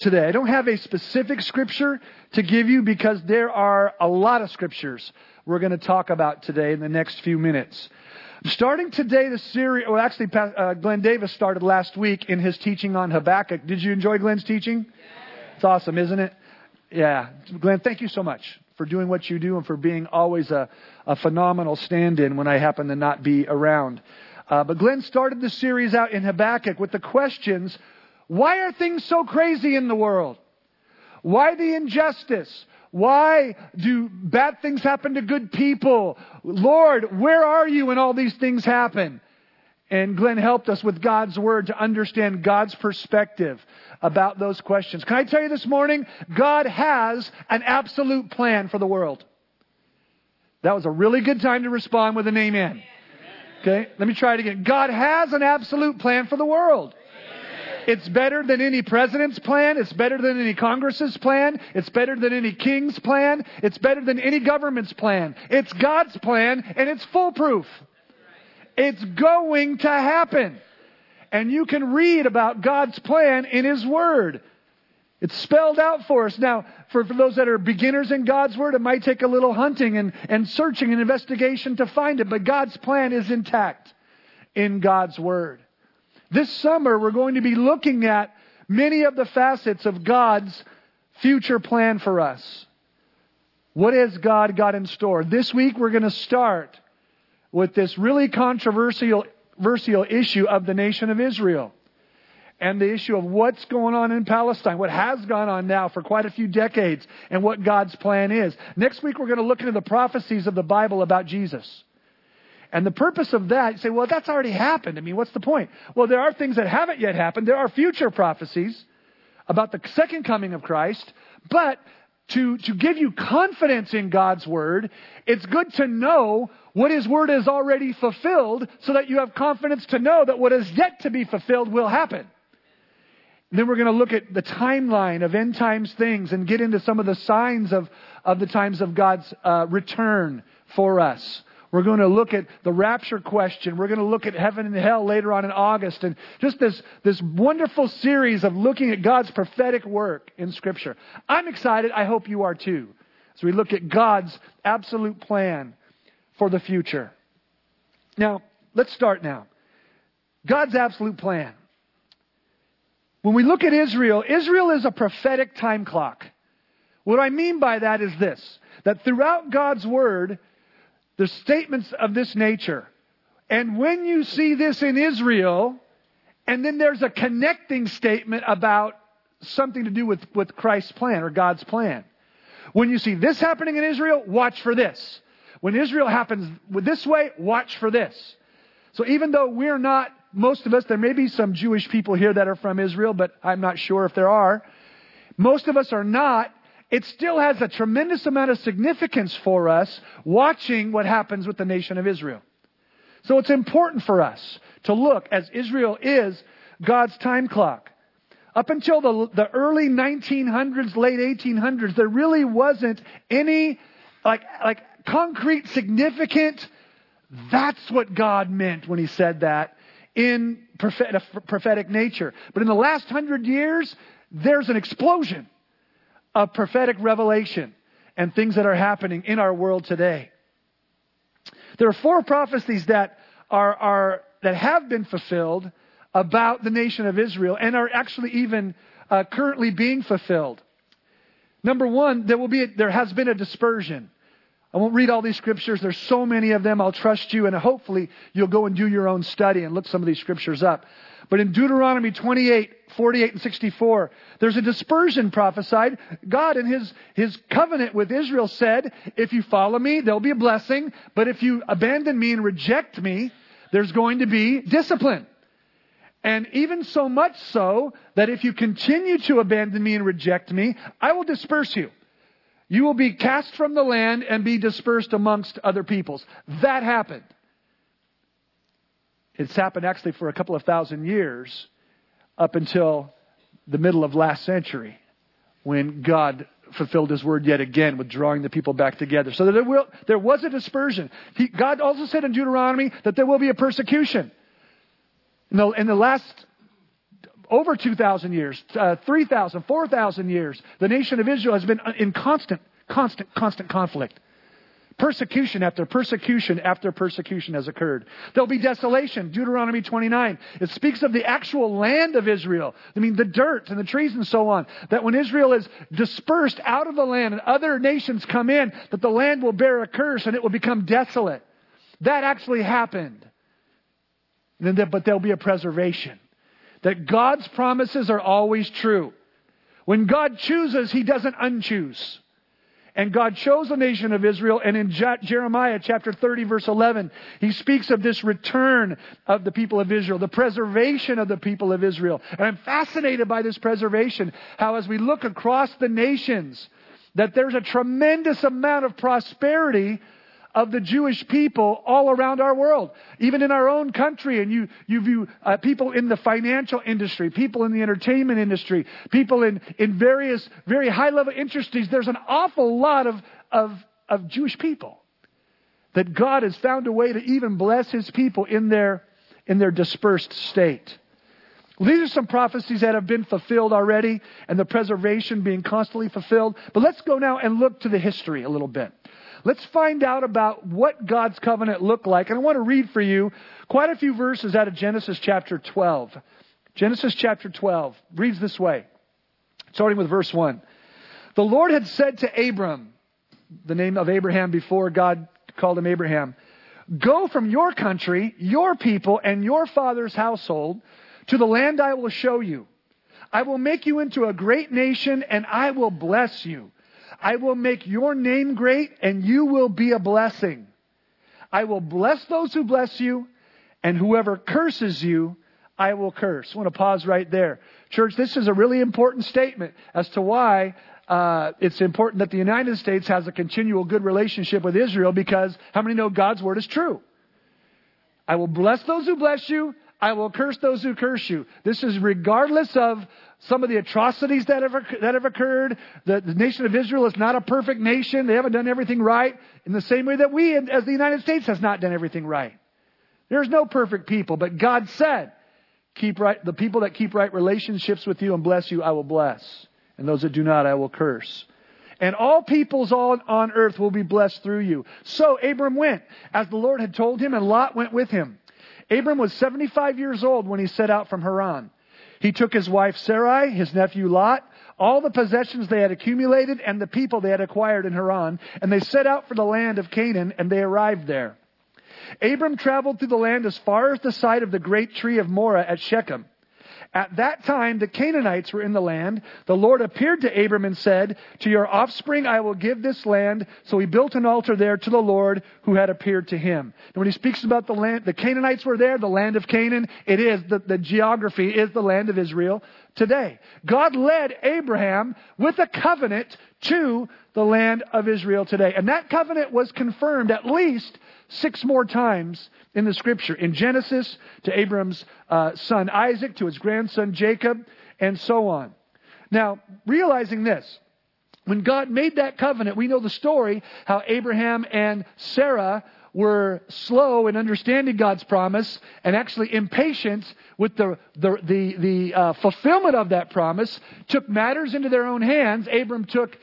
today. I don't have a specific scripture to give you because there are a lot of scriptures we're going to talk about today in the next few minutes. Starting today, the series, well, actually, Glenn Davis started last week in his teaching on Habakkuk. Did you enjoy Glenn's teaching? It's awesome, isn't it? Yeah. Glenn, thank you so much for doing what you do and for being always a phenomenal stand-in when I happen to not be around. But Glenn started the series out in Habakkuk with the questions, why are things so crazy in the world? Why the injustice? Why do bad things happen to good people? Lord, where are you when all these things happen? And Glenn helped us with God's Word to understand God's perspective about those questions. Can I tell you this morning, God has an absolute plan for the world. That was a really good time to respond with an amen. Okay, let me try it again. God has an absolute plan for the world. It's better than any president's plan. It's better than any Congress's plan. It's better than any king's plan. It's better than any government's plan. It's God's plan, and it's foolproof. It's going to happen. And you can read about God's plan in His Word. It's spelled out for us. Now, for those that are beginners in God's Word, it might take a little hunting and searching and investigation to find it. But God's plan is intact in God's Word. This summer, we're going to be looking at many of the facets of God's future plan for us. What has God got in store? This week, we're going to start with this really controversial issue of the nation of Israel and the issue of what's going on in Palestine, what has gone on now for quite a few decades, and what God's plan is. Next week, we're going to look into the prophecies of the Bible about Jesus. And the purpose of that, you say, well, that's already happened. I mean, what's the point? Well, there are things that haven't yet happened. There are future prophecies about the second coming of Christ. But to give you confidence in God's Word, it's good to know what His Word has already fulfilled so that you have confidence to know that what is yet to be fulfilled will happen. And then we're going to look at the timeline of end times things and get into some of the signs of the times of God's return for us. We're going to look at the rapture question. We're going to look at heaven and hell later on in August. And just this wonderful series of looking at God's prophetic work in Scripture. I'm excited. I hope you are too. So we look at God's absolute plan for the future. Now, let's start now. God's absolute plan. When we look at Israel, Israel is a prophetic time clock. What I mean by that is this, that throughout God's Word, there's statements of this nature. And when you see this in Israel, and then there's a connecting statement about something to do with Christ's plan or God's plan. When you see this happening in Israel, watch for this. When Israel happens this way, watch for this. So even though we're not, most of us, there may be some Jewish people here that are from Israel, but I'm not sure if there are. Most of us are not. It still has a tremendous amount of significance for us watching what happens with the nation of Israel. So it's important for us to look, as Israel is God's time clock. Up until the early 1900s, late 1800s, there really wasn't any like concrete, significant, that's what God meant when He said that in prophetic nature. But in the last 100 years, there's an explosion of prophetic revelation and things that are happening in our world today. There are 4 prophecies that have been fulfilled about the nation of Israel and are actually even currently being fulfilled. Number 1, there has been a dispersion. I won't read all these scriptures. There's so many of them. I'll trust you, and hopefully you'll go and do your own study and look some of these scriptures up. But in Deuteronomy 28, 48 and 64, there's a dispersion prophesied. God in His covenant with Israel said, if you follow me, there'll be a blessing. But if you abandon me and reject me, there's going to be discipline. And even so much so that if you continue to abandon me and reject me, I will disperse you. You will be cast from the land and be dispersed amongst other peoples. That happened. It's happened actually for a couple of thousand years up until the middle of last century when God fulfilled His word yet again with drawing the people back together. So there was a dispersion. God also said in Deuteronomy that there will be a persecution. In the last over 2,000 years, 3,000, 4,000 years, the nation of Israel has been in constant conflict. Persecution after persecution after persecution has occurred. There'll be desolation. Deuteronomy 29. It speaks of the actual land of Israel. I mean, the dirt and the trees and so on. That when Israel is dispersed out of the land and other nations come in, that the land will bear a curse and it will become desolate. That actually happened. But there'll be a preservation. That God's promises are always true. When God chooses, He doesn't unchoose. And God chose the nation of Israel. And in Jeremiah chapter 30, verse 11, He speaks of this return of the people of Israel, the preservation of the people of Israel. And I'm fascinated by this preservation. How as we look across the nations, that there's a tremendous amount of prosperity of the Jewish people all around our world, even in our own country. And you view people in the financial industry, people in the entertainment industry, people in various very high level industries. There's an awful lot of Jewish people that God has found a way to even bless His people in their dispersed state. Well, these are some prophecies that have been fulfilled already, and the preservation being constantly fulfilled. But let's go now and look to the history a little bit. Let's find out about what God's covenant looked like. And I want to read for you quite a few verses out of Genesis chapter 12. Genesis chapter 12 reads this way, starting with verse 1. The Lord had said to Abram, the name of Abraham before God called him Abraham, "Go from your country, your people, and your father's household to the land I will show you. I will make you into a great nation, and I will bless you. I will make your name great, and you will be a blessing. I will bless those who bless you, and whoever curses you, I will curse." I want to pause right there. Church, this is a really important statement as to why it's important that the United States has a continual good relationship with Israel, because how many know God's word is true? I will bless those who bless you. I will curse those who curse you. This is regardless of some of the atrocities that have occurred. The nation of Israel is not a perfect nation. They haven't done everything right in the same way that we, as the United States, has not done everything right. There's no perfect people, but God said, the people that keep right relationships with you and bless you, I will bless. And those that do not, I will curse. And all peoples on earth will be blessed through you. So Abram went, as the Lord had told him, and Lot went with him. Abram was 75 years old when he set out from Haran. He took his wife Sarai, his nephew Lot, all the possessions they had accumulated, and the people they had acquired in Haran, and they set out for the land of Canaan, and they arrived there. Abram traveled through the land as far as the site of the great tree of Moreh at Shechem. At that time, the Canaanites were in the land. The Lord appeared to Abram and said, "To your offspring I will give this land." So he built an altar there to the Lord who had appeared to him. And when he speaks about the land, the Canaanites were there, the land of Canaan. It is, the geography is the land of Israel today. God led Abraham with a covenant to the land of Israel today. And that covenant was confirmed at least 6 more times in the Scripture. In Genesis, to Abram's son Isaac, to his grandson Jacob, and so on. Now, realizing this, when God made that covenant, we know the story how Abraham and Sarah were slow in understanding God's promise and actually impatient with the fulfillment of that promise, took matters into their own hands. Abram took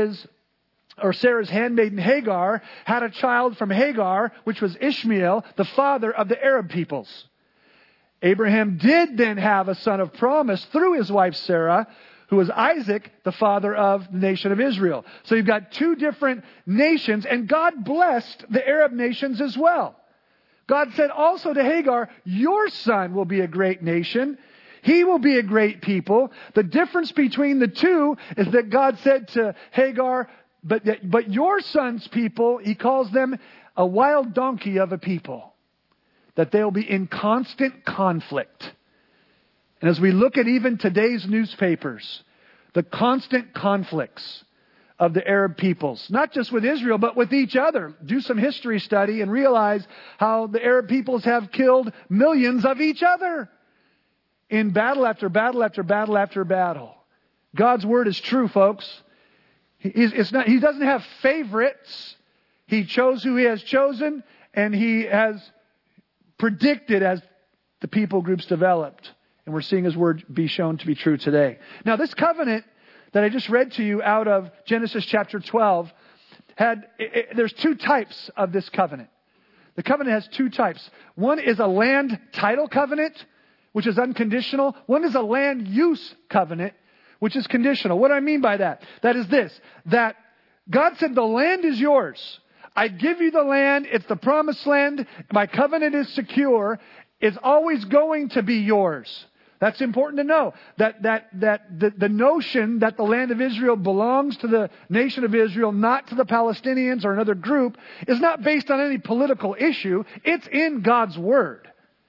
Sarah's handmaiden Hagar, had a child from Hagar, which was Ishmael, the father of the Arab peoples. Abraham did then have a son of promise through his wife Sarah, who was Isaac, the father of the nation of Israel. So you've got 2 different nations, and God blessed the Arab nations as well. God said also to Hagar, "Your son will be a great nation. He will be a great people." The difference between the two is that God said to Hagar, but your son's people, He calls them a wild donkey of a people. That they'll be in constant conflict. And as we look at even today's newspapers, the constant conflicts of the Arab peoples, not just with Israel, but with each other. Do some history study and realize how the Arab peoples have killed millions of each other in battle after battle after battle after battle. God's word is true, folks. He doesn't have favorites. He chose who He has chosen, and He has predicted as the people groups developed And we're seeing His Word be shown to be true today. Now, this covenant that I just read to you out of Genesis chapter 12 there's two types of this covenant. The covenant has two types. One is a land title covenant, which is unconditional. One is a land use covenant, which is conditional. What do I mean by that? That is this, that God said the land is yours. I give you the land. It's the promised land. My covenant is secure. It's always going to be yours. That's important to know. That the notion that the land of Israel belongs to the nation of Israel, not to the Palestinians or another group, is not based on any political issue. It's in God's Word.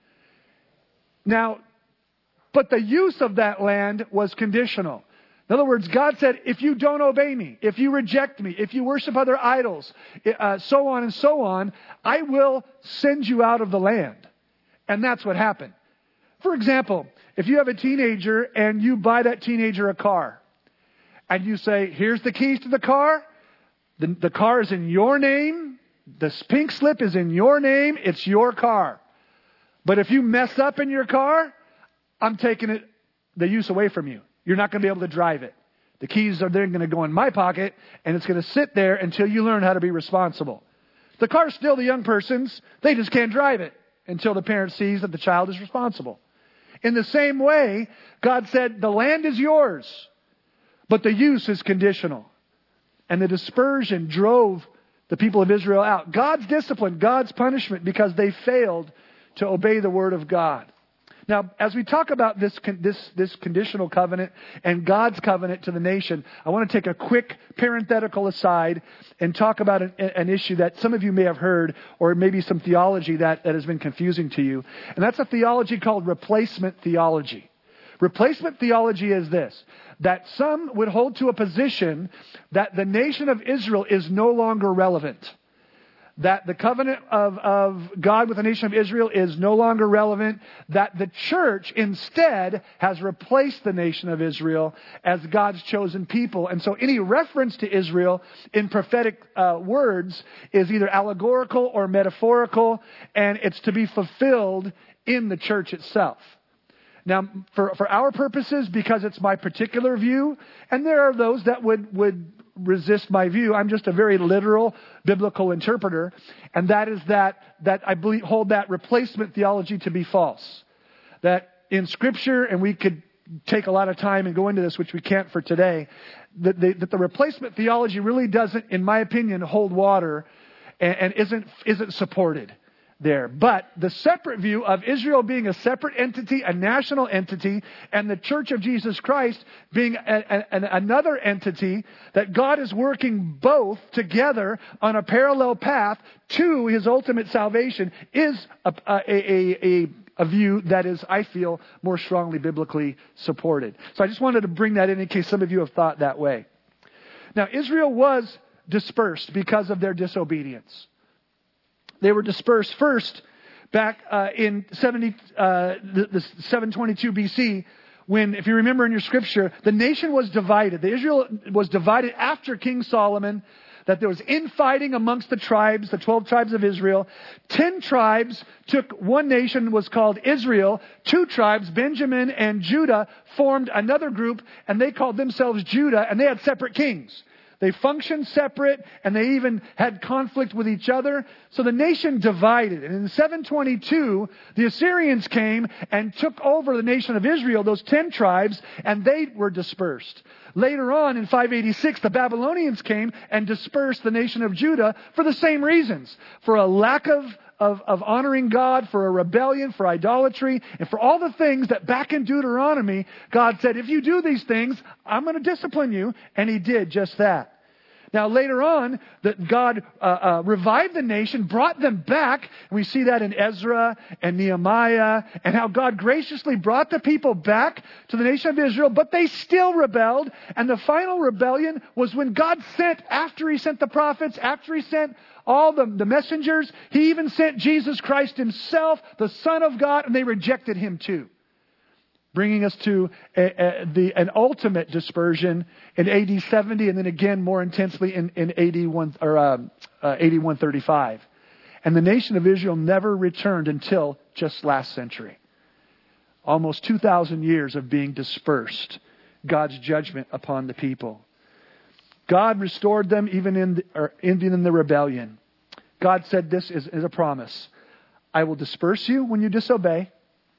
Now, but the use of that land was conditional. In other words, God said, if you don't obey me, if you reject me, if you worship other idols, so on and so on, I will send you out of the land. And that's what happened. For example, if you have a teenager and you buy that teenager a car, and you say, here's the keys to the car, the car is in your name, the pink slip is in your name, it's your car. But if you mess up in your car, I'm taking the use away from you. You're not going to be able to drive it. The keys are then going to go in my pocket, and it's going to sit there until you learn how to be responsible. The car's still the young person's. They just can't drive it until the parent sees that the child is responsible. In the same way, God said, the land is yours, but the use is conditional. And the dispersion drove the people of Israel out. God's discipline, God's punishment, because they failed to obey the Word of God. Now, as we talk about this conditional covenant and God's covenant to the nation, I want to take a quick parenthetical aside and talk about an issue that some of you may have heard, or maybe some theology that has been confusing to you. And that's a theology called replacement theology. Replacement theology is this, that some would hold to a position that the nation of Israel is no longer relevant. That the covenant of God with the nation of Israel is no longer relevant. That the church instead has replaced the nation of Israel as God's chosen people. And so any reference to Israel in prophetic words is either allegorical or metaphorical, and it's to be fulfilled in the church itself. Now, for our purposes, because it's my particular view, and there are those that would resist my view. I'm just a very literal biblical interpreter, and that is that I hold that replacement theology to be false. That in Scripture, and we could take a lot of time and go into this, which we can't for today, that the replacement theology really doesn't, in my opinion, hold water and isn't supported there. But the separate view of Israel being a separate entity, a national entity, and the Church of Jesus Christ being another entity, that God is working both together on a parallel path to His ultimate salvation, is a view that is, I feel, more strongly biblically supported. So I just wanted to bring that in case some of you have thought that way. Now, Israel was dispersed because of their disobedience. They were dispersed first back in 722 BC, when, if you remember in your scripture, the nation was divided. Israel was divided after King Solomon, that there was infighting amongst the tribes, the 12 tribes of Israel. 10 tribes took one nation, was called Israel. 2 tribes, Benjamin and Judah, formed another group, and they called themselves Judah, and they had separate kings. They functioned separate, and they even had conflict with each other. So the nation divided. And in 722, the Assyrians came and took over the nation of Israel, those 10 tribes, and they were dispersed. Later on, in 586, the Babylonians came and dispersed the nation of Judah for the same reasons. For a lack of honoring God, for a rebellion, for idolatry, and for all the things that back in Deuteronomy, God said, if you do these things, I'm going to discipline you. And He did just that. Now, later on, that God revived the nation, brought them back. And we see that in Ezra and Nehemiah, and how God graciously brought the people back to the nation of Israel, but they still rebelled. And the final rebellion was when God sent, after He sent the prophets, after He sent all the messengers, He even sent Jesus Christ Himself, the Son of God, and they rejected Him too. Bringing us to an ultimate dispersion in AD 70, and then again more intensely in AD 135. And the nation of Israel never returned until just last century. Almost 2,000 years of being dispersed. God's judgment upon the people. God restored them even in the rebellion. God said this is a promise. I will disperse you when you disobey.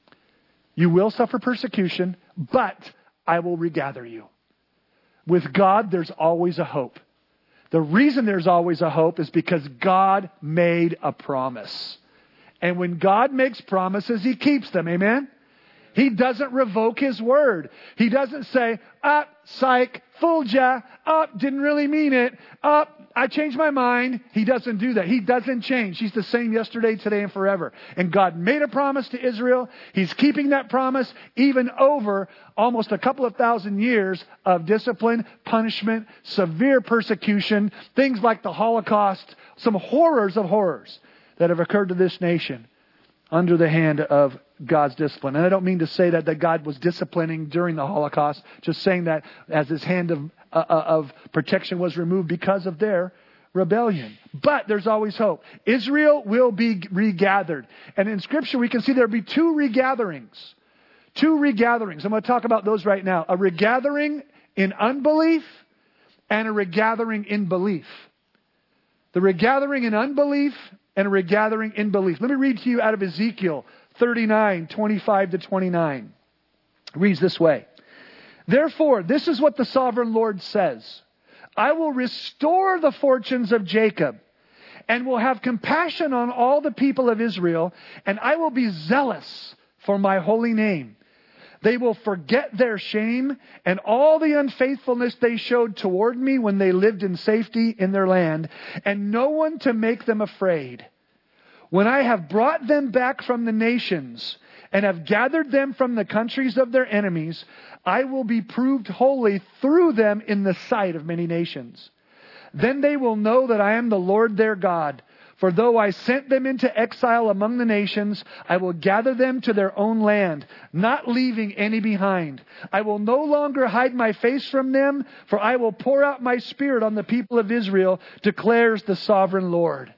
You will suffer persecution, but I will regather you. With God, there's always a hope. The reason there's always a hope is because God made a promise. And when God makes promises, He keeps them. Amen? He doesn't revoke His word. He doesn't say, psych, fooled ya. Didn't really mean it. I changed my mind. He doesn't do that. He doesn't change. He's the same yesterday, today, and forever. And God made a promise to Israel. He's keeping that promise even over almost a couple of thousand years of discipline, punishment, severe persecution, things like the Holocaust, some horrors of horrors that have occurred to this nation under the hand of God's discipline. And I don't mean to say that God was disciplining during the Holocaust, just saying that as His hand of protection was removed because of their rebellion. But there's always hope. Israel will be regathered. And in Scripture we can see there'll be two regatherings. Two regatherings. I'm going to talk about those right now. A regathering in unbelief and a regathering in belief. The regathering in unbelief and a regathering in belief. Let me read to you out of Ezekiel 39, 25 to 29. It reads this way. Therefore, this is what the sovereign Lord says. I will restore the fortunes of Jacob and will have compassion on all the people of Israel, and I will be zealous for my holy name. They will forget their shame and all the unfaithfulness they showed toward me when they lived in safety in their land, and no one to make them afraid. When I have brought them back from the nations and have gathered them from the countries of their enemies, I will be proved holy through them in the sight of many nations. Then they will know that I am the Lord their God. For though I sent them into exile among the nations, I will gather them to their own land, not leaving any behind. I will no longer hide my face from them, for I will pour out my Spirit on the people of Israel, declares the sovereign Lord.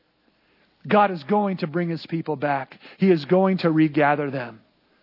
God is going to bring His people back. He is going to regather them.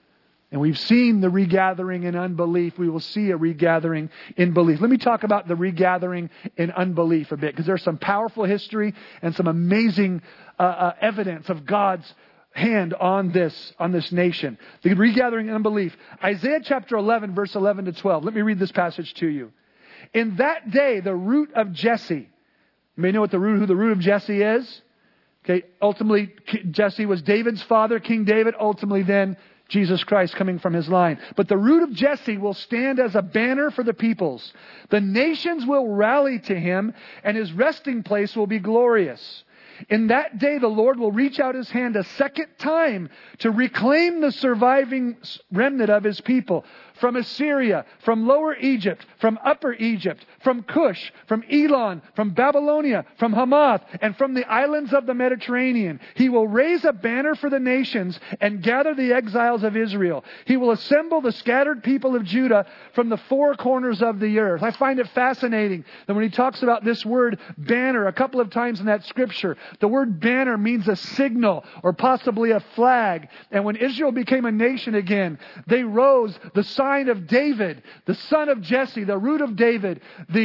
And we've seen the regathering in unbelief. We will see a regathering in belief. Let me talk about the regathering in unbelief a bit, because there's some powerful history and some amazing evidence of God's hand on this nation. The regathering in unbelief. Isaiah chapter 11, verse 11 to 12. Let me read this passage to you. In that day, the root of Jesse. You may know who the root of Jesse is. Okay, ultimately, Jesse was David's father, King David. Ultimately, then, Jesus Christ coming from his line. But the root of Jesse will stand as a banner for the peoples. The nations will rally to him, and his resting place will be glorious. In that day, the Lord will reach out His hand a second time to reclaim the surviving remnant of His people from Assyria, from Lower Egypt, from Upper Egypt, from Cush, from Elon, from Babylonia, from Hamath, and from the islands of the Mediterranean. He will raise a banner for the nations and gather the exiles of Israel. He will assemble the scattered people of Judah from the four corners of the earth. I find it fascinating that when he talks about this word banner a couple of times in that scripture, the word banner means a signal or possibly a flag. And when Israel became a nation again, they rose the sign of David, the son of Jesse, the root of David,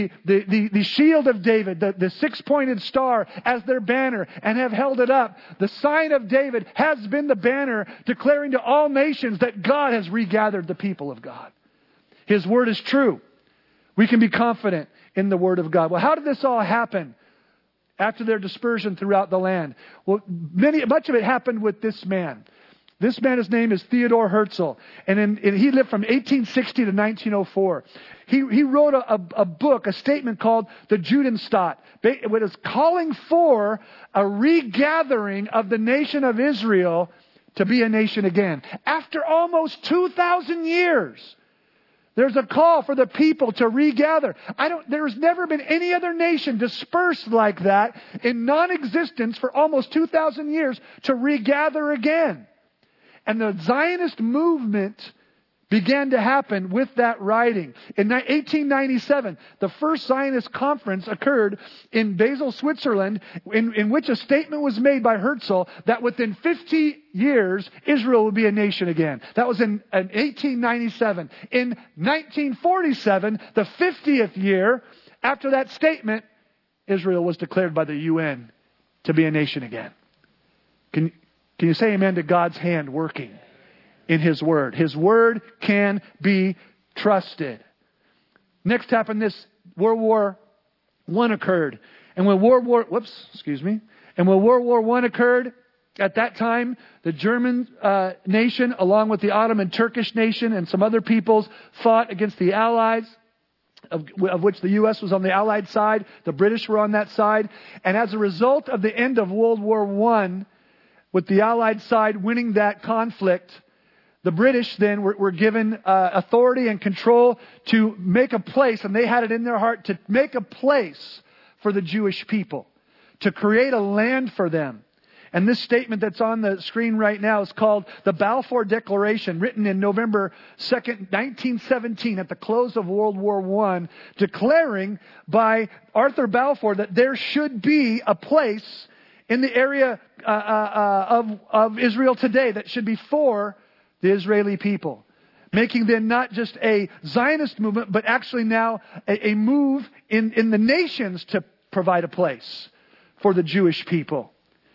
the shield of David, the six-pointed star as their banner, and have held it up. The sign of David has been the banner declaring to all nations that God has regathered the people of God. His word is true. We can be confident in the word of God. Well, how did this all happen after their dispersion throughout the land? Well, much of it happened with this man. This man, his name is Theodore Herzl, and he lived from 1860 to 1904. He wrote a book, a statement called the Judenstaat, which is calling for a regathering of the nation of Israel to be a nation again. After almost 2,000 years, there's a call for the people to regather. There's never been any other nation dispersed like that in non-existence for almost 2,000 years to regather again. And the Zionist movement began to happen with that writing. In 1897, the first Zionist conference occurred in Basel, Switzerland, in which a statement was made by Herzl that within 50 years, Israel would be a nation again. That was in 1897. In 1947, the 50th year after that statement, Israel was declared by the UN to be a nation again. Can you say amen to God's hand working in His Word? His Word can be trusted. Next happened this, World War I occurred. And when World War I occurred, at that time, the German nation, along with the Ottoman Turkish nation and some other peoples, fought against the Allies, of which the U.S. was on the Allied side. The British were on that side. And as a result of the end of World War I, with the Allied side winning that conflict, the British then were given authority and control to make a place, and they had it in their heart to make a place for the Jewish people, to create a land for them. And this statement that's on the screen right now is called the Balfour Declaration, written in November 2nd, 1917, at the close of World War I, declaring by Arthur Balfour that there should be a place in the area of Israel today that should be for the Israeli people. Making them not just a Zionist movement, but actually now a move in the nations to provide a place for the Jewish people.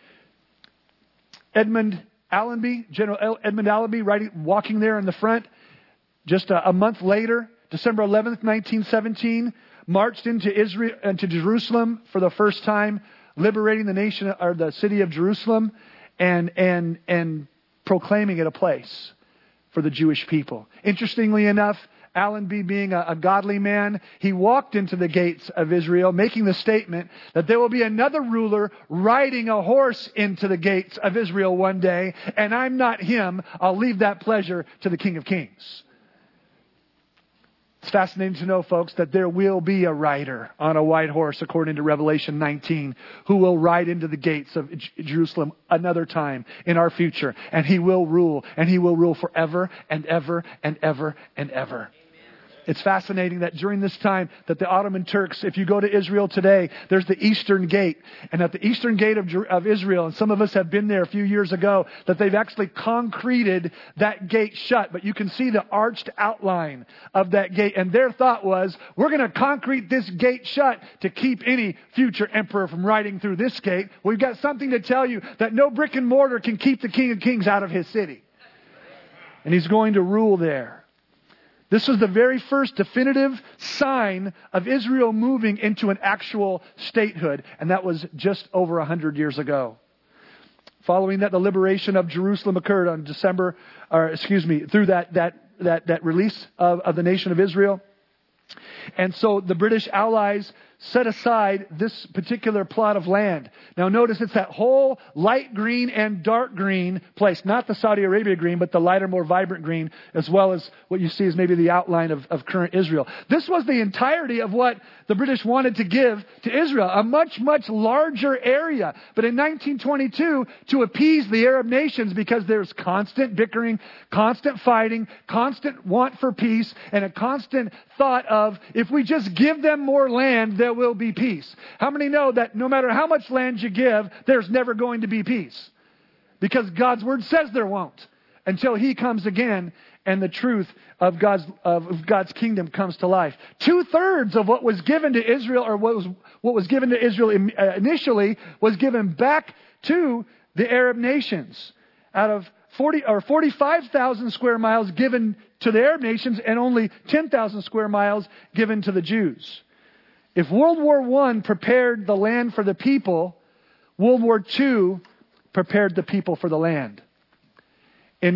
General Edmund Allenby, walking there in the front, just a month later, December 11th, 1917, marched into Jerusalem for the first time, liberating the nation or the city of Jerusalem, and proclaiming it a place for the Jewish people. Interestingly enough, Allenby, being a godly man, he walked into the gates of Israel, making the statement that there will be another ruler riding a horse into the gates of Israel one day, and I'm not him. I'll leave that pleasure to the King of Kings. It's fascinating to know, folks, that there will be a rider on a white horse, according to Revelation 19, who will ride into the gates of Jerusalem another time in our future. And he will rule, and he will rule forever and ever and ever and ever. It's fascinating that during this time that the Ottoman Turks, if you go to Israel today, there's the Eastern Gate. And at the Eastern Gate of Israel, and some of us have been there a few years ago, that they've actually concreted that gate shut. But you can see the arched outline of that gate. And their thought was, we're going to concrete this gate shut to keep any future emperor from riding through this gate. We've got something to tell you, that no brick and mortar can keep the King of Kings out of his city. And he's going to rule there. This was the very first definitive sign of Israel moving into an actual statehood, and that was just over 100 years ago. Following that, the liberation of Jerusalem occurred on through that release of the nation of Israel. And so the British allies set aside this particular plot of land. Now notice it's that whole light green and dark green place. Not the Saudi Arabia green, but the lighter, more vibrant green, as well as what you see is maybe the outline of current Israel. This was the entirety of what the British wanted to give to Israel. A much, much larger area. But in 1922, to appease the Arab nations, because there's constant bickering, constant fighting, constant want for peace, and a constant thought of, if we just give them more land, there will be peace. How many know that no matter how much land you give, there's never going to be peace? Because God's Word says there won't, until He comes again and the truth of God's kingdom comes to life. 2/3 of what was given to Israel, or what was given to Israel initially, was given back to the Arab nations. Out of 45,000 square miles given to the Arab nations, and only 10,000 square miles given to the Jews. If World War I prepared the land for the people, World War II prepared the people for the land. In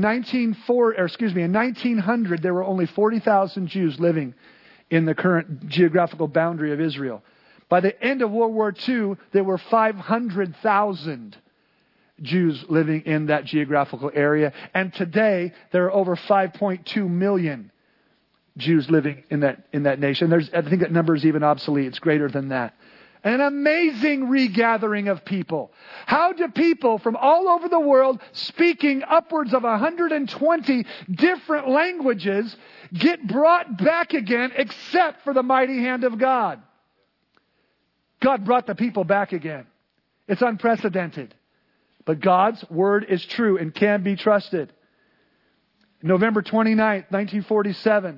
1900, there were only 40,000 Jews living in the current geographical boundary of Israel. By the end of World War II, there were 500,000 Jews living in that geographical area. And today, there are over 5.2 million Jews living in that nation. I think that number is even obsolete. It's greater than that An amazing regathering of people. How do people from all over the world, speaking upwards of 120 different languages, get brought back again except for the mighty hand of God? God brought the people back again. It's unprecedented. But God's word is true and can be trusted. November 29th, 1947.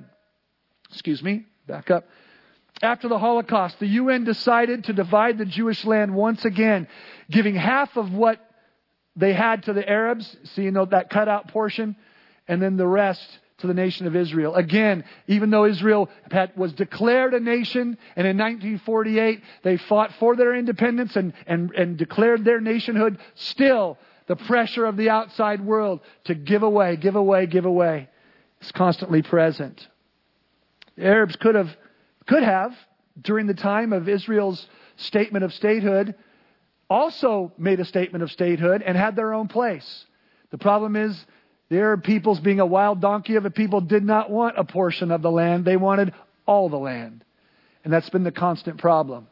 Back up. After the Holocaust, the UN decided to divide the Jewish land once again, giving half of what they had to the Arabs, that cutout portion, and then the rest to the nation of Israel. Again, even though Israel was declared a nation, and in 1948 they fought for their independence and declared their nationhood, still the pressure of the outside world to give away is constantly present. The Arabs could have, during the time of Israel's statement of statehood, also made a statement of statehood and had their own place. The problem is, the Arab peoples, being a wild donkey of a people, did not want a portion of the land. They wanted all the land. And that's been the constant problem.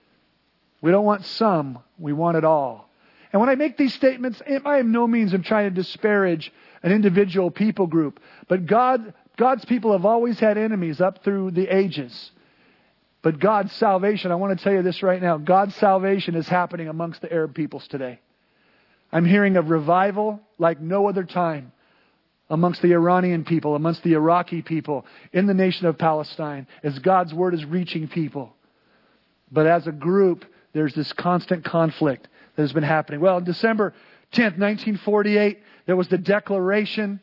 We don't want some, we want it all. And when I make these statements, I am no means of trying to disparage an individual people group. But God's people have always had enemies up through the ages. But God's salvation, I want to tell you this right now, God's salvation is happening amongst the Arab peoples today. I'm hearing of revival like no other time amongst the Iranian people, amongst the Iraqi people, in the nation of Palestine, as God's word is reaching people. But as a group, there's this constant conflict that has been happening. Well, on December 10th, 1948, there was the declaration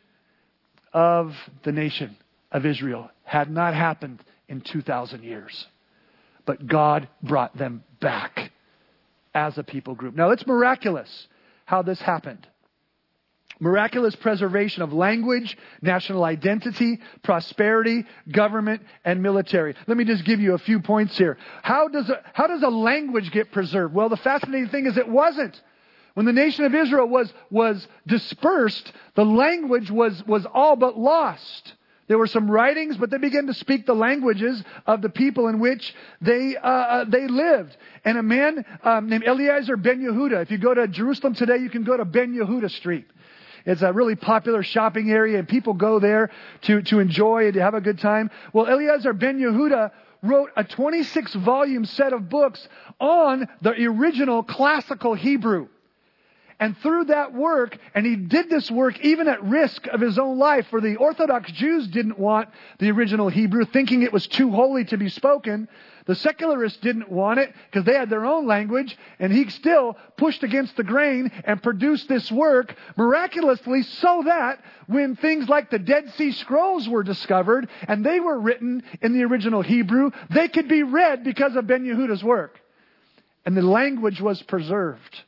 of the nation of Israel. Had not happened in 2,000 years. But God brought them back as a people group. Now, it's miraculous how this happened. Miraculous preservation of language, national identity, prosperity, government, and military. Let me just give you a few points here. How does a language get preserved? Well, the fascinating thing is it wasn't. When the nation of Israel was dispersed, the language was all but lost. There were some writings, but they began to speak the languages of the people in which they lived. And a man named Eliezer Ben Yehuda. If you go to Jerusalem today, you can go to Ben Yehuda Street. It's a really popular shopping area, and people go there to enjoy and to have a good time. Well, Eliezer Ben Yehuda wrote a 26-volume set of books on the original classical Hebrew. And through that work, and he did this work even at risk of his own life, for the Orthodox Jews didn't want the original Hebrew, thinking it was too holy to be spoken. The secularists didn't want it because they had their own language, and he still pushed against the grain and produced this work miraculously, so that when things like the Dead Sea Scrolls were discovered and they were written in the original Hebrew, they could be read because of Ben Yehuda's work. And the language was preserved.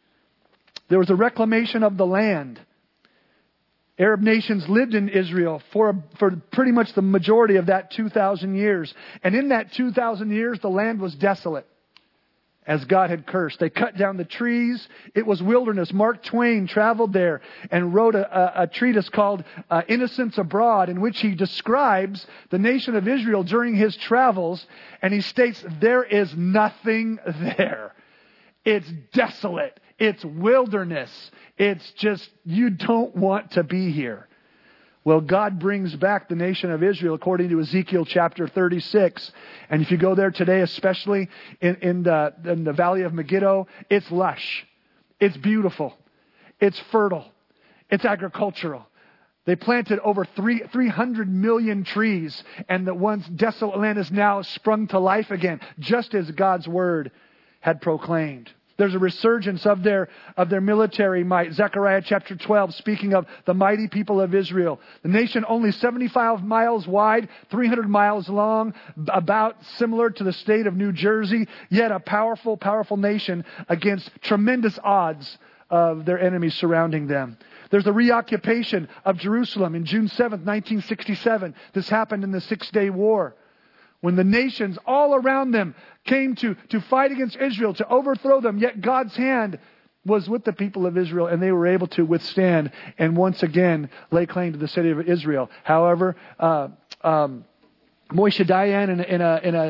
There was a reclamation of the land. Arab nations lived in Israel for pretty much the majority of that 2,000 years. And in that 2,000 years, the land was desolate, as God had cursed. They cut down the trees. It was wilderness. Mark Twain traveled there and wrote a treatise called Innocents Abroad, in which he describes the nation of Israel during his travels. And he states, there is nothing there. It's desolate. It's wilderness. It's just, you don't want to be here. Well, God brings back the nation of Israel according to Ezekiel chapter 36. And if you go there today, especially in the valley of Megiddo, it's lush. It's beautiful. It's fertile. It's agricultural. They planted over 300 million trees, and the once desolate land is now sprung to life again, just as God's word had proclaimed. There's a resurgence of their military might. Zechariah chapter 12, speaking of the mighty people of Israel. The nation only 75 miles wide, 300 miles long, about similar to the state of New Jersey, yet a powerful, powerful nation against tremendous odds of their enemies surrounding them. There's the reoccupation of Jerusalem in June 7th, 1967. This happened in the Six-Day War, when the nations all around them came to fight against Israel, to overthrow them. Yet God's hand was with the people of Israel, and they were able to withstand and once again lay claim to the city of Israel. However, Moshe Dayan, in a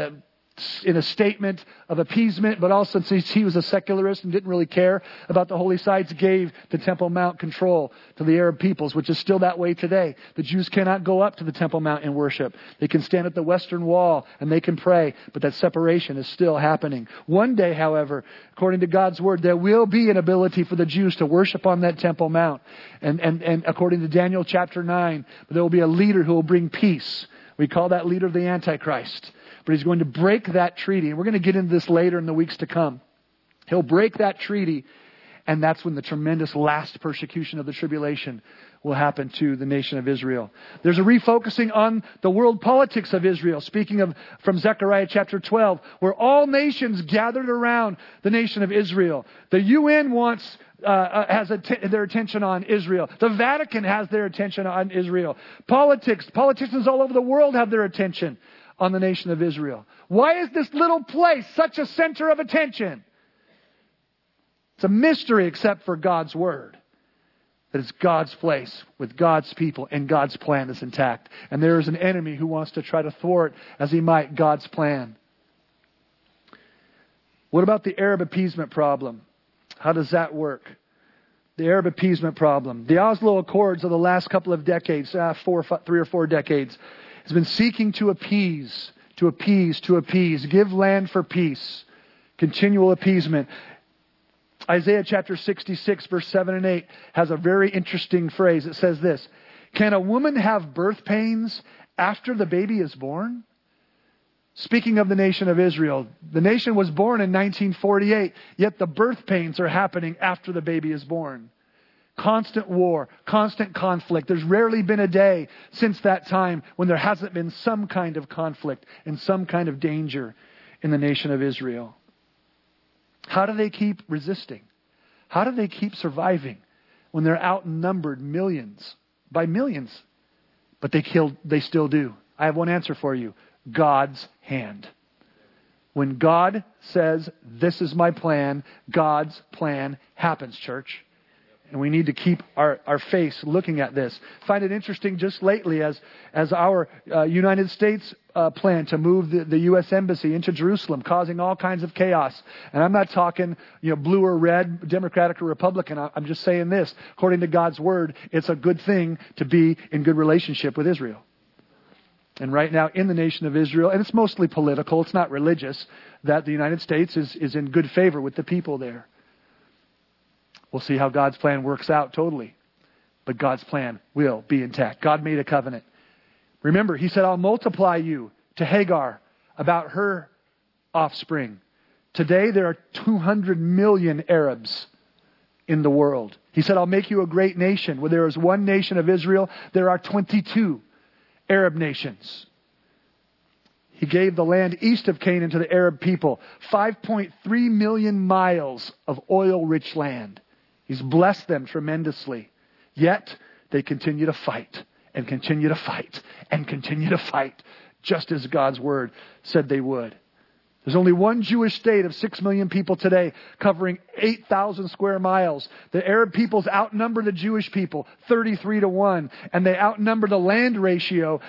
in a statement of appeasement, but also since he was a secularist and didn't really care about the holy sites, gave the Temple Mount control to the Arab peoples, which is still that way today. The Jews cannot go up to the Temple Mount and worship. They can stand at the Western Wall and they can pray, but that separation is still happening. One day, however, according to God's Word, there will be an ability for the Jews to worship on that Temple Mount. And according to Daniel chapter 9, there will be a leader who will bring peace. We call that leader the Antichrist. But he's going to break that treaty. And we're going to get into this later in the weeks to come. He'll break that treaty. And that's when the tremendous last persecution of the tribulation will happen to the nation of Israel. There's a refocusing on the world politics of Israel. Speaking of from Zechariah chapter 12, where all nations gathered around the nation of Israel. The UN has their attention on Israel. The Vatican has their attention on Israel. Politicians all over the world have their attention on the nation of Israel. Why is this little place such a center of attention? It's a mystery except for God's Word. That it's God's place with God's people and God's plan is intact. And there is an enemy who wants to try to thwart, as he might, God's plan. What about the Arab appeasement problem? How does that work? The Arab appeasement problem. The Oslo Accords of the last couple of decades, 3 or 4 decades, has been seeking to appease, give land for peace, continual appeasement. Isaiah chapter 66, verse 7 and 8 has a very interesting phrase. It says this, "Can a woman have birth pains after the baby is born?" Speaking of the nation of Israel, the nation was born in 1948, yet the birth pains are happening after the baby is born. Constant war, constant conflict. There's rarely been a day since that time when there hasn't been some kind of conflict and some kind of danger in the nation of Israel. How do they keep resisting? How do they keep surviving when they're outnumbered by millions? But they still do. I have one answer for you. God's hand. When God says, "This is my plan," God's plan happens, church. And we need to keep our face looking at this. Find it interesting just lately as our United States plan to move the U.S. Embassy into Jerusalem, causing all kinds of chaos. And I'm not talking blue or red, Democratic or Republican. I'm just saying this. According to God's Word, it's a good thing to be in good relationship with Israel. And right now in the nation of Israel, and it's mostly political, it's not religious, that the United States is in good favor with the people there. We'll see how God's plan works out totally. But God's plan will be intact. God made a covenant. Remember, He said, "I'll multiply you," to Hagar about her offspring. Today there are 200 million Arabs in the world. He said, "I'll make you a great nation." Where there is one nation of Israel, there are 22 Arab nations. He gave the land east of Canaan to the Arab people. 5.3 million miles of oil-rich land. He's blessed them tremendously. Yet, they continue to fight and continue to fight and continue to fight, just as God's Word said they would. There's only one Jewish state of 6 million people today, covering 8,000 square miles. The Arab peoples outnumber the Jewish people 33-1, and they outnumber the land ratio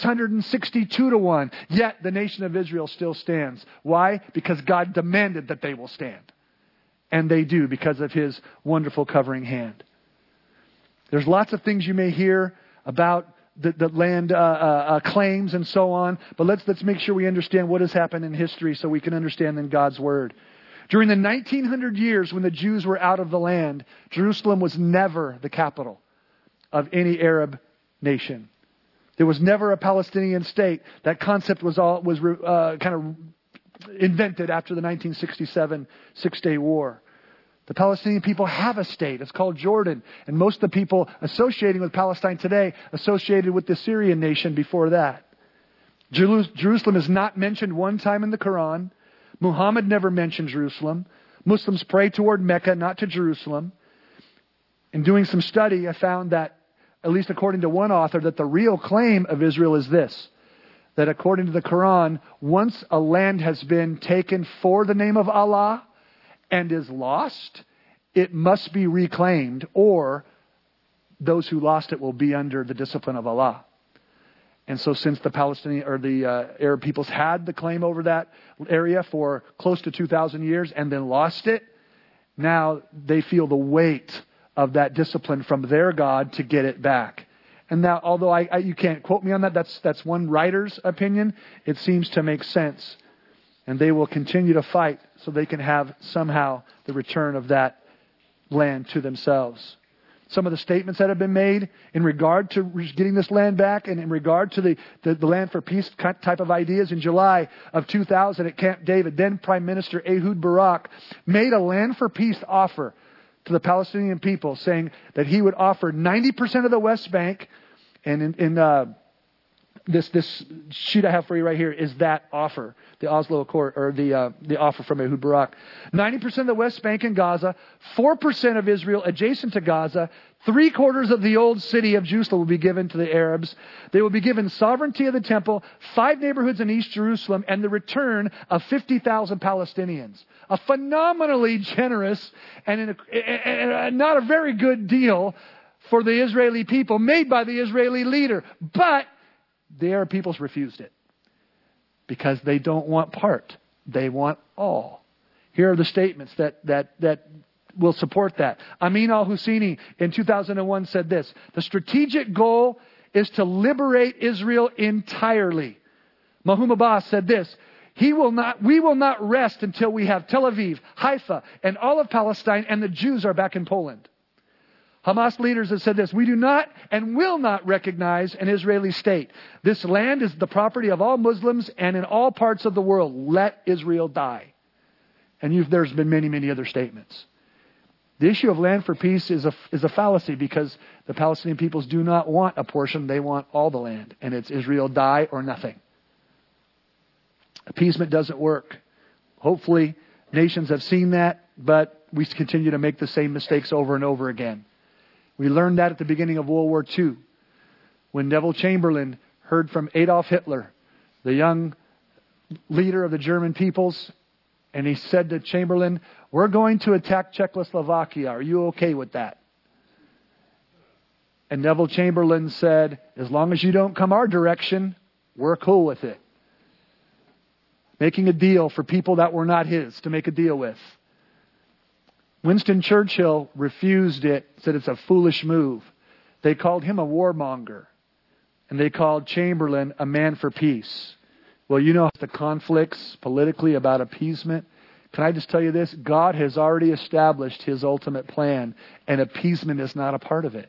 662-1. Yet the nation of Israel still stands. Why? Because God demanded that they will stand. And they do, because of His wonderful covering hand. There's lots of things you may hear about the land claims and so on. But let's make sure we understand what has happened in history so we can understand in God's Word. During the 1900 years when the Jews were out of the land, Jerusalem was never the capital of any Arab nation. There was never a Palestinian state. That concept was kind of invented after the 1967 Six-Day War. The Palestinian people have a state. It's called Jordan. And most of the people associating with Palestine today associated with the Syrian nation before that. Jerusalem is not mentioned one time in the Quran. Muhammad never mentioned Jerusalem. Muslims pray toward Mecca, not to Jerusalem. In doing some study, I found that, at least according to one author, that the real claim of Israel is this. That according to the Quran, once a land has been taken for the name of Allah and is lost, it must be reclaimed, or those who lost it will be under the discipline of Allah. And so since the Palestinian or the Arab peoples had the claim over that area for close to 2,000 years and then lost it, now they feel the weight of that discipline from their God to get it back. And now, although you can't quote me on that, that's one writer's opinion, it seems to make sense. And they will continue to fight so they can have somehow the return of that land to themselves. Some of the statements that have been made in regard to getting this land back and in regard to the land for peace type of ideas, in July of 2000 at Camp David, then Prime Minister Ehud Barak made a land for peace offer to the Palestinian people, saying that he would offer 90% of the West Bank. And in this sheet I have for you right here is that offer, the Oslo Accord, or the offer from Ehud Barak. 90% of the West Bank and Gaza, 4% of Israel adjacent to Gaza, 3/4 of the old city of Jerusalem will be given to the Arabs. They will be given sovereignty of the temple, 5 neighborhoods in East Jerusalem, and the return of 50,000 Palestinians. A phenomenally generous and not a very good deal for the Israeli people, made by the Israeli leader. But the Arab peoples refused it because they don't want part. They want all. Here are the statements that will support that. Amin al-Husseini in 2001 said this: the strategic goal is to liberate Israel entirely. Mahmoud Abbas said this: we will not rest until we have Tel Aviv, Haifa, and all of Palestine, and the Jews are back in Poland. Hamas leaders have said this: we do not and will not recognize an Israeli state. This land is the property of all Muslims and in all parts of the world. Let Israel die. And there's been many, many other statements. The issue of land for peace is a fallacy, because the Palestinian peoples do not want a portion. They want all the land. And it's Israel die or nothing. Appeasement doesn't work. Hopefully, nations have seen that, but we continue to make the same mistakes over and over again. We learned that at the beginning of World War II, when Neville Chamberlain heard from Adolf Hitler, the young leader of the German peoples, and he said to Chamberlain, "We're going to attack Czechoslovakia. Are you okay with that?" And Neville Chamberlain said, "As long as you don't come our direction, we're cool with it." Making a deal for people that were not his to make a deal with. Winston Churchill refused it, said it's a foolish move. They called him a warmonger. And they called Chamberlain a man for peace. Well, you know the conflicts politically about appeasement. Can I just tell you this? God has already established His ultimate plan, and appeasement is not a part of it.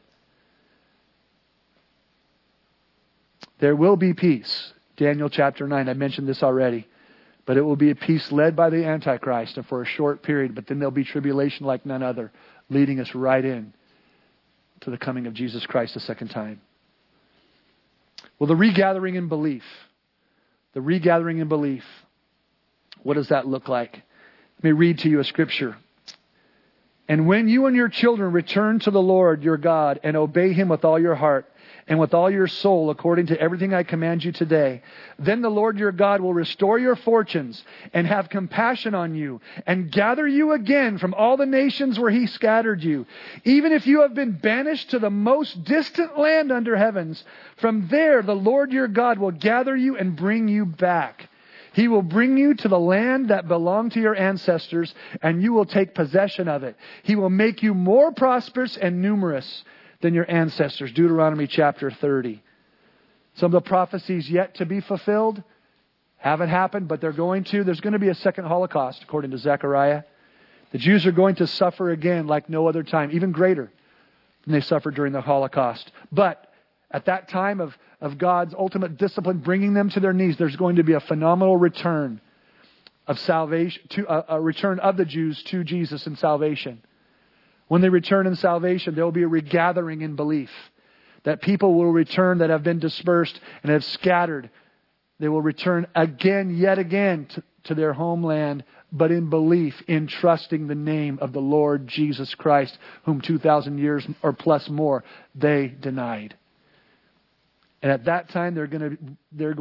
There will be peace. Daniel chapter 9, I mentioned this already. But it will be a peace led by the Antichrist and for a short period. But then there'll be tribulation like none other, leading us right in to the coming of Jesus Christ the second time. Well, the regathering in belief. The regathering in belief. What does that look like? Let me read to you a scripture. And when you and your children return to the Lord your God and obey Him with all your heart and with all your soul, according to everything I command you today, then the Lord your God will restore your fortunes and have compassion on you and gather you again from all the nations where He scattered you. Even if you have been banished to the most distant land under heavens, from there the Lord your God will gather you and bring you back. He will bring you to the land that belonged to your ancestors, and you will take possession of it. He will make you more prosperous and numerous than your ancestors. Deuteronomy chapter 30. Some of the prophecies yet to be fulfilled haven't happened, but they're going to. There's going to be a second Holocaust, according to Zechariah. The Jews are going to suffer again like no other time, even greater than they suffered during the Holocaust. But at that time of God's ultimate discipline, bringing them to their knees, there's going to be a phenomenal return of salvation, a return of the Jews to Jesus in salvation. When they return in salvation, there will be a regathering in belief. That people will return that have been dispersed and have scattered. They will return again, yet again, to their homeland, but in belief, in trusting the name of the Lord Jesus Christ, whom 2,000 years or plus more they denied. And at that time, they're going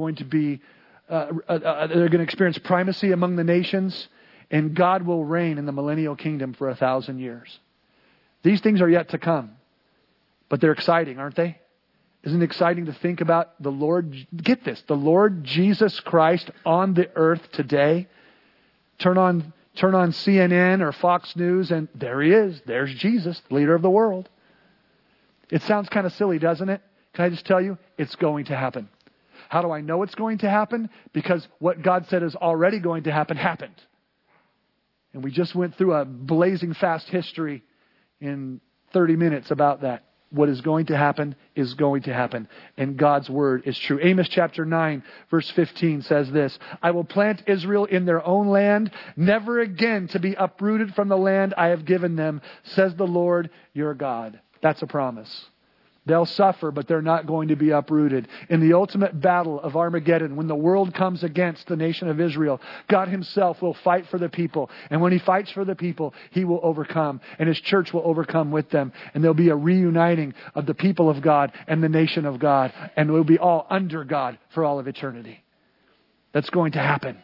to experience primacy among the nations, and God will reign in the millennial kingdom for 1,000 years. These things are yet to come, but they're exciting, aren't they? Isn't it exciting to think about the Lord, get this, the Lord Jesus Christ on the earth today? Turn on CNN or Fox News and there he is. There's Jesus, the leader of the world. It sounds kind of silly, doesn't it? Can I just tell you? It's going to happen. How do I know it's going to happen? Because what God said is already going to happen, happened. And we just went through a blazing fast history in 30 minutes about that. What is going to happen is going to happen. And God's word is true. Amos chapter 9, verse 15 says this, I will plant Israel in their own land, never again to be uprooted from the land I have given them, says the Lord your God. That's a promise. They'll suffer, but they're not going to be uprooted. In the ultimate battle of Armageddon, when the world comes against the nation of Israel, God himself will fight for the people. And when he fights for the people, he will overcome. And his church will overcome with them. And there'll be a reuniting of the people of God and the nation of God. And we'll be all under God for all of eternity. That's going to happen.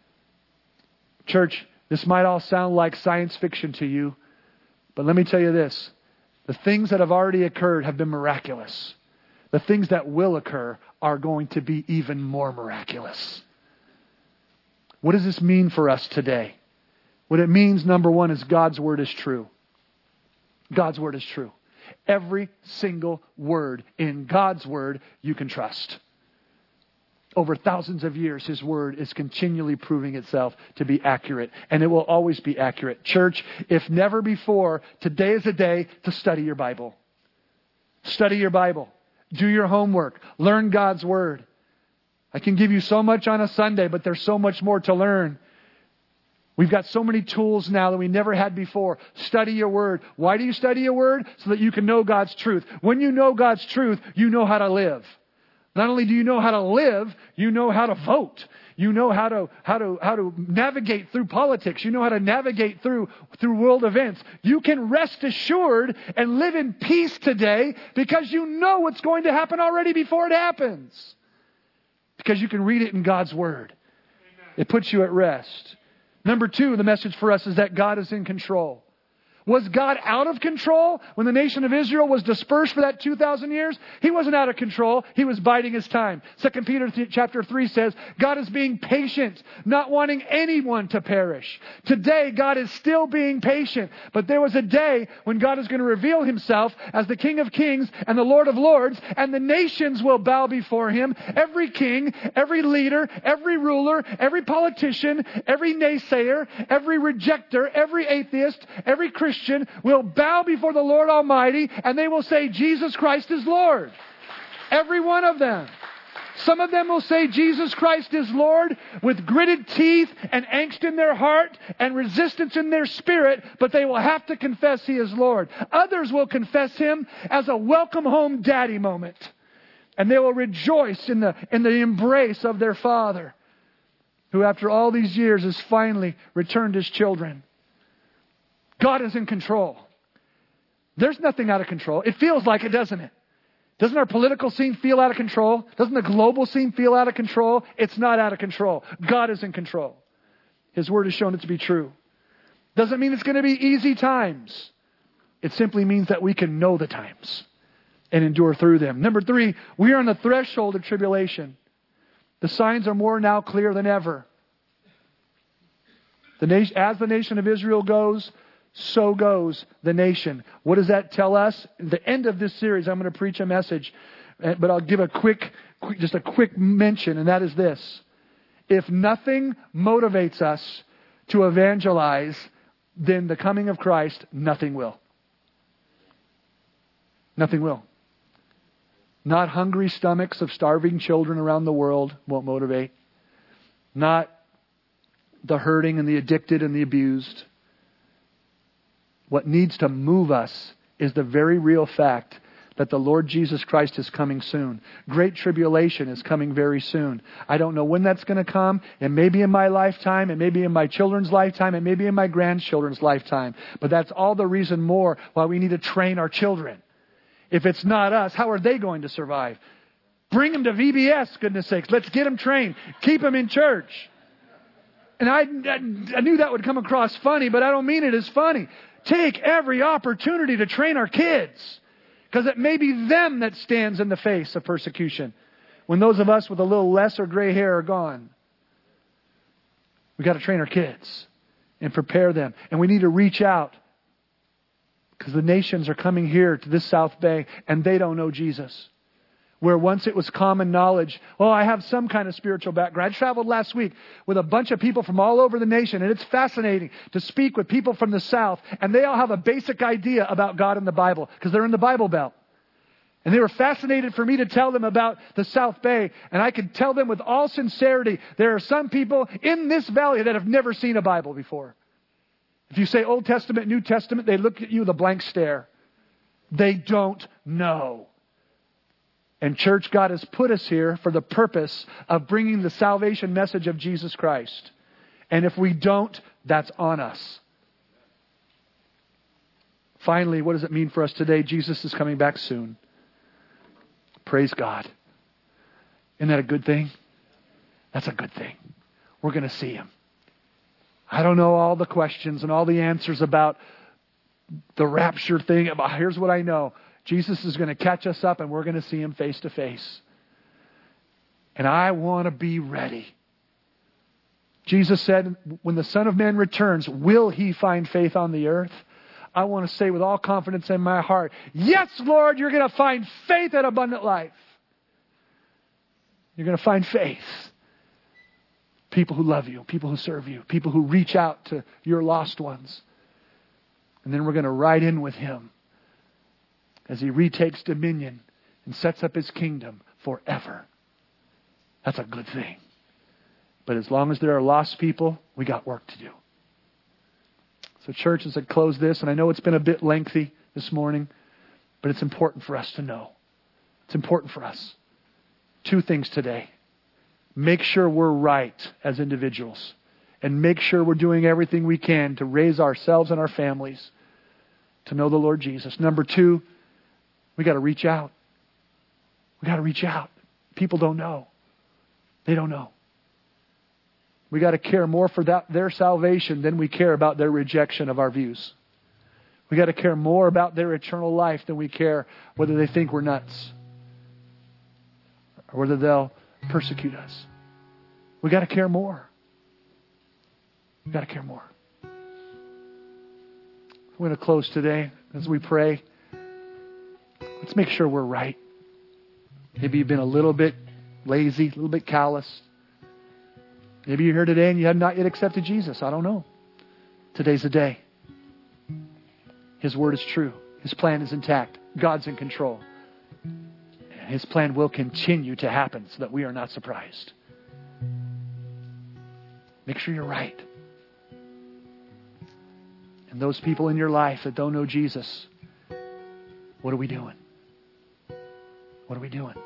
Church, this might all sound like science fiction to you. But let me tell you this. The things that have already occurred have been miraculous. The things that will occur are going to be even more miraculous. What does this mean for us today? What it means, number one, is God's word is true. God's word is true. Every single word in God's word you can trust. Over thousands of years, his word is continually proving itself to be accurate. And it will always be accurate. Church, if never before, today is a day to study your Bible. Study your Bible. Do your homework. Learn God's word. I can give you so much on a Sunday, but there's so much more to learn. We've got so many tools now that we never had before. Study your word. Why do you study your word? So that you can know God's truth. When you know God's truth, you know how to live. Not only do you know how to live, you know how to vote. You know how to navigate through politics. You know how to navigate through world events. You can rest assured and live in peace today because you know what's going to happen already before it happens. Because you can read it in God's word. Amen. It puts you at rest. Number two, the message for us is that God is in control. Was God out of control when the nation of Israel was dispersed for that 2,000 years? He wasn't out of control. He was biding his time. 2 Peter chapter 3 says, God is being patient, not wanting anyone to perish. Today, God is still being patient. But there was a day when God is going to reveal himself as the King of Kings and the Lord of Lords, and the nations will bow before him. Every king, every leader, every ruler, every politician, every naysayer, every rejecter, every atheist, every Christian will bow before the Lord Almighty and they will say, Jesus Christ is Lord. Every one of them. Some of them will say Jesus Christ is Lord with gritted teeth and angst in their heart and resistance in their spirit, but they will have to confess he is Lord. Others will confess him as a welcome home daddy moment. And they will rejoice in the embrace of their Father, who after all these years has finally returned his children. God is in control. There's nothing out of control. It feels like it, doesn't it? Doesn't our political scene feel out of control? Doesn't the global scene feel out of control? It's not out of control. God is in control. His word has shown it to be true. Doesn't mean it's going to be easy times. It simply means that we can know the times and endure through them. Number three, we are on the threshold of tribulation. The signs are more now clear than ever. As the nation of Israel goes, so goes the nation. What does that tell us? At the end of this series, I'm going to preach a message, but I'll give a quick mention, and that is this. If nothing motivates us to evangelize, then the coming of Christ, nothing will. Nothing will. Not hungry stomachs of starving children around the world won't motivate. Not the hurting and the addicted and the abused. What needs to move us is the very real fact that the Lord Jesus Christ is coming soon. Great tribulation is coming very soon. I don't know when that's going to come. It may be in my lifetime. It may be in my children's lifetime. It may be in my grandchildren's lifetime. But that's all the reason more why we need to train our children. If it's not us, how are they going to survive? Bring them to VBS, goodness sakes. Let's get them trained. Keep them in church. And I knew that would come across funny, but I don't mean it as funny. Take every opportunity to train our kids. Because it may be them that stands in the face of persecution when those of us with a little lesser gray hair are gone. We've got to train our kids and prepare them. And we need to reach out because the nations are coming here to this South Bay and they don't know Jesus. Where once it was common knowledge, oh, I have some kind of spiritual background. I traveled last week with a bunch of people from all over the nation, and it's fascinating to speak with people from the South, and they all have a basic idea about God and the Bible because they're in the Bible Belt. And they were fascinated for me to tell them about the South Bay, and I could tell them with all sincerity, there are some people in this valley that have never seen a Bible before. If you say Old Testament, New Testament, they look at you with a blank stare. They don't know. And church, God has put us here for the purpose of bringing the salvation message of Jesus Christ. And if we don't, that's on us. Finally, what does it mean for us today? Jesus is coming back soon. Praise God. Isn't that a good thing? That's a good thing. We're going to see Him. I don't know all the questions and all the answers about the rapture thing. Here's what I know. Jesus is going to catch us up and we're going to see Him face to face. And I want to be ready. Jesus said, when the Son of Man returns, will He find faith on the earth? I want to say with all confidence in my heart, yes, Lord, you're going to find faith and abundant life. You're going to find faith. People who love you, people who serve you, people who reach out to your lost ones. And then we're going to ride in with Him as He retakes dominion and sets up His kingdom forever. That's a good thing. But as long as there are lost people, we got work to do. So church, as I close this, and I know it's been a bit lengthy this morning, but it's important for us to know. It's important for us. 2 things today. Make sure we're right as individuals. And make sure we're doing everything we can to raise ourselves and our families to know the Lord Jesus. Number 2, we got to reach out. We got to reach out. People don't know. They don't know. We got to care more for their salvation than we care about their rejection of our views. We got to care more about their eternal life than we care whether they think we're nuts or whether they'll persecute us. We got to care more. We got to care more. We're going to close today as we pray. Let's make sure we're right. Maybe you've been a little bit lazy, a little bit callous. Maybe you're here today and you have not yet accepted Jesus. I don't know. Today's the day. His word is true. His plan is intact. God's in control. And His plan will continue to happen so that we are not surprised. Make sure you're right. And those people in your life that don't know Jesus, what are we doing? What are we doing?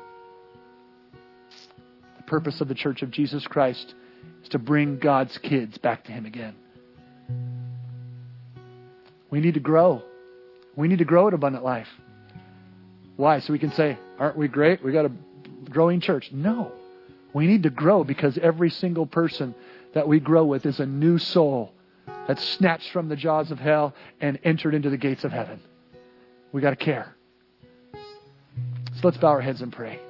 The purpose of the Church of Jesus Christ is to bring God's kids back to Him again. We need to grow. We need to grow at Abundant Life. Why? So we can say, aren't we great? We got a growing church. No. We need to grow because every single person that we grow with is a new soul that's snatched from the jaws of hell and entered into the gates of heaven. We got to care. So let's bow our heads and pray.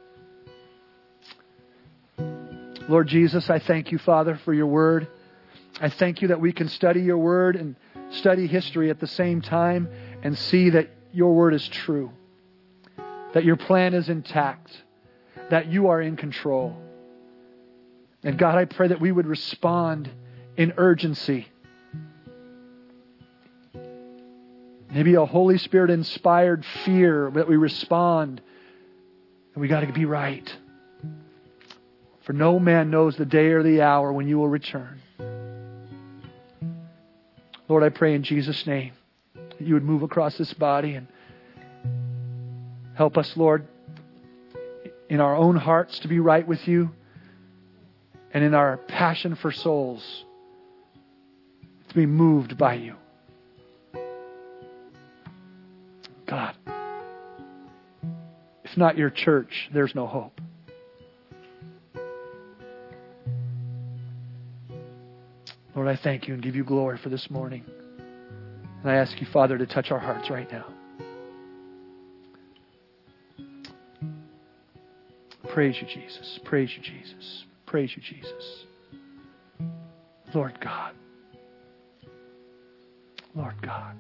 Lord Jesus, I thank you, Father, for your word. I thank you that we can study your word and study history at the same time and see that your word is true, that your plan is intact, that you are in control. And God, I pray that we would respond in urgency. Maybe a Holy Spirit inspired fear that we respond. And we got to be right. For no man knows the day or the hour when you will return. Lord, I pray in Jesus' name that you would move across this body and help us, Lord, in our own hearts to be right with you and in our passion for souls to be moved by you. God, if not your church, there's no hope. Lord, I thank you and give you glory for this morning. And I ask you, Father, to touch our hearts right now. Praise you, Jesus. Praise you, Jesus. Praise you, Jesus. Lord God. Lord God.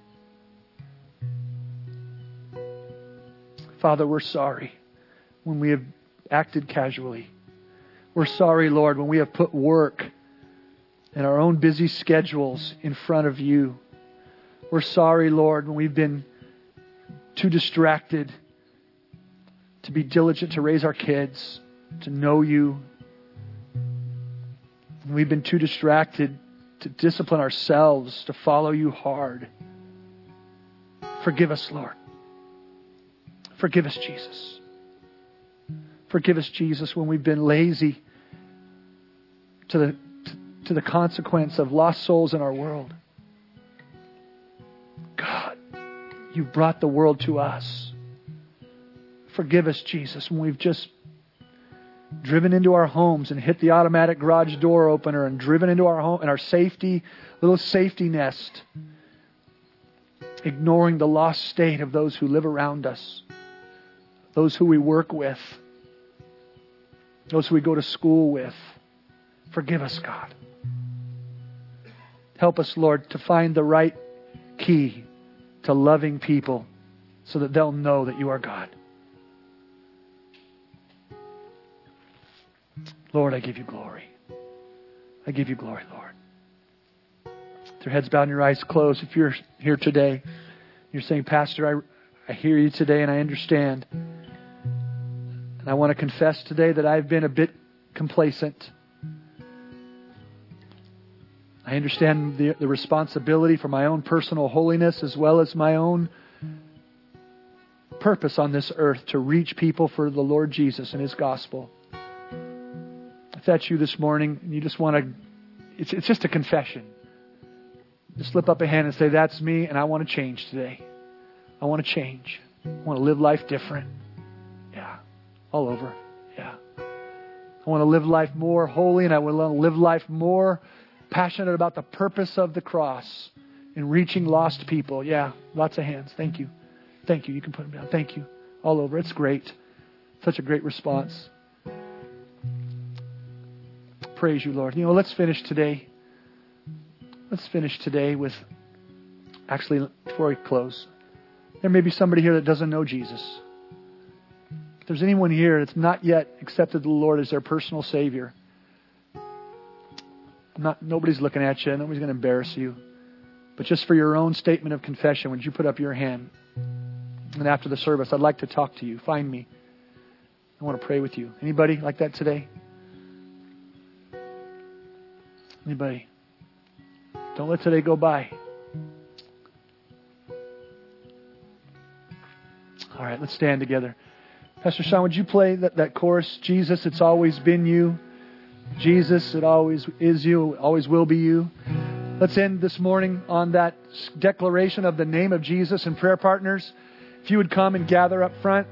Father, we're sorry when we have acted casually. We're sorry, Lord, when we have put work and our own busy schedules in front of you. We're sorry, Lord, when we've been too distracted to be diligent to raise our kids, to know you. When we've been too distracted to discipline ourselves, to follow you hard. Forgive us, Lord. Forgive us, Jesus. Forgive us, Jesus, when we've been lazy to the consequence of lost souls in our world. God, you've brought the world to us. Forgive us, Jesus, when we've just driven into our homes and hit the automatic garage door opener and driven into our home and our little safety nest, ignoring the lost state of those who live around us, those who we work with, those who we go to school with. Forgive us, God. Help us, Lord, to find the right key to loving people so that they'll know that you are God. Lord, I give you glory. I give you glory, Lord. With your heads bowed and your eyes closed, if you're here today, you're saying, Pastor, I hear you today and I understand. And I want to confess today that I've been a bit complacent. I understand the responsibility for my own personal holiness as well as my own purpose on this earth to reach people for the Lord Jesus and His gospel. If that's you this morning and you just want to, it's just a confession. Just slip up a hand and say, that's me and I want to change today. I want to change. I want to live life different. Yeah. All over. Yeah. I want to live life more holy and I want to live life more passionate about the purpose of the cross in reaching lost people. Yeah. Lots of hands. Thank you. Thank you. You can put them down. Thank you. All over. It's great. Such a great response. Praise you, Lord. Let's finish today. Let's finish today with, actually, before we close, there may be somebody here that doesn't know Jesus. If there's anyone here that's not yet accepted the Lord as their personal Savior, nobody's looking at you. Nobody's going to embarrass you. But just for your own statement of confession, would you put up your hand? And after the service, I'd like to talk to you. Find me. I want to pray with you. Anybody like that today? Anybody? Don't let today go by. All right, let's stand together. Pastor Sean, would you play that chorus? Jesus, it's always been you. Jesus, it always is you, always will be you. Let's end this morning on that declaration of the name of Jesus. And prayer partners, if you would come and gather up front.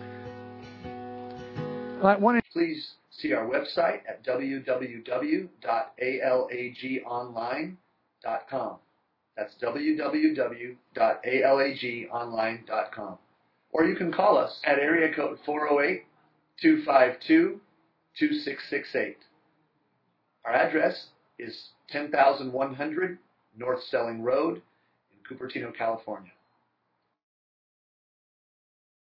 Please see our website at www.alagonline.com. That's www.alagonline.com. Or you can call us at area code 408-252-2668. Our address is 10,100 North Selling Road in Cupertino, California.